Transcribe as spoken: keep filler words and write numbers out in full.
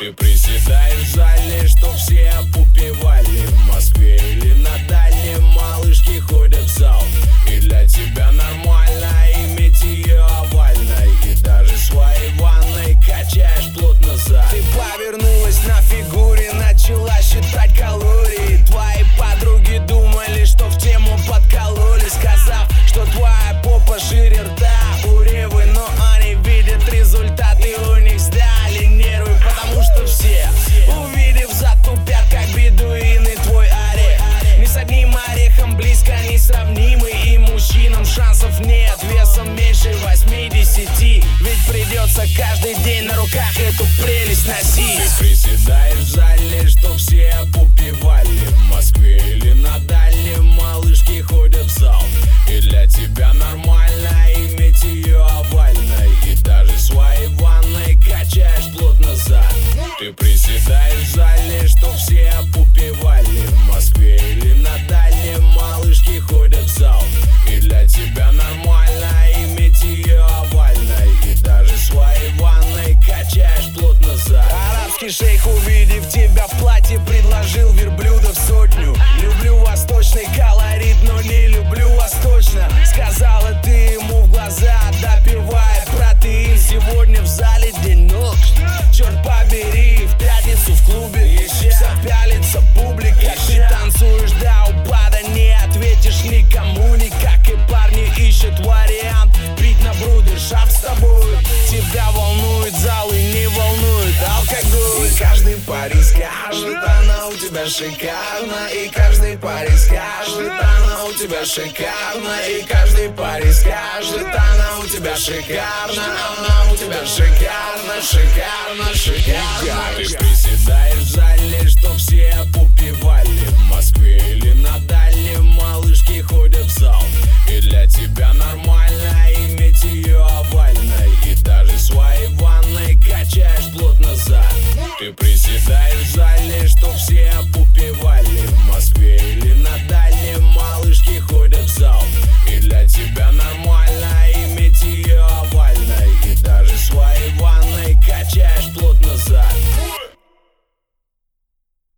Ты приседаешь в зале, что все попивали. В Москве или на дальнем малышки ходят в зал. И для тебя нормально иметь ее овальной. И даже своей ванной качаешь плотно зад. Ты повернулась на фигуре, начала считать калории. Твои подруги думали, что в тему подкололи, сказав, что твоя попа шире рта у Ревы. Но они видят результаты, у них сдали нервы. Потому что все, увидев зад, тупят, как бедуины. Твой орех ни с одним орехом близко не сравнимый. И мужчинам шансов нет весом меньше восьмидесяти. Ведь придется каждый день на руках эту прелесть носить. Ты приседаешь в зале, что все попивали. В Москве или на дальнем малышки ходят в зал. И для тебя нормально иметь ее овальной. И даже своей ванной качаешь плотно зад. Ты приседаешь в зале, что все попивали. В Москве или на дальнем малышки ходят в зал. И для тебя нормально иметь ее овальной. И даже своей ванной качаешь плотно зад. Арабский шейх, увидев тебя в платье, предложил верблюдов сотню. Люблю восточный колорит, но не люблю восточно. Сказала ты ему в глаза, допивая протеин. Сегодня в зале денек, черт побери, в пятницу в клубе вся пялится публика. Ты танцуешь до упада, не ответишь никому никак. И парни ищут вариант пить на брудершафт с тобой. Тебя волнует зал и не волнует алкоголь. И каждый парень скажет, она у тебя шикарна. И каждый парень скажет, она у тебя шикарна. И каждый парень скажет, она у тебя шикарна. Она у тебя шикарна, шикарна, шикарна. Ты приседаешь в зале, что все попивали. В Москве или на дальнем малышки ходят в зал. И для тебя нормально иметь ее овальной. И даже своей ванной качаешь плотно зад. Ты приседаешь